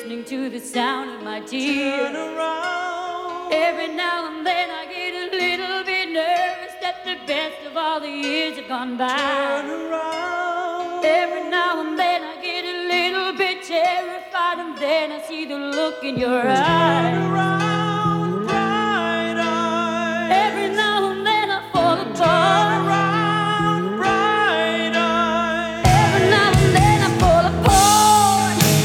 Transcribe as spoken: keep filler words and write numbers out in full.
listening to the sound of my tears. Turn around. Every now and then I get a little bit nervous that the best of all the years have gone by. Turn around. Every now and then I get a little bit terrified, and then I see the look in your eyes. Turn around.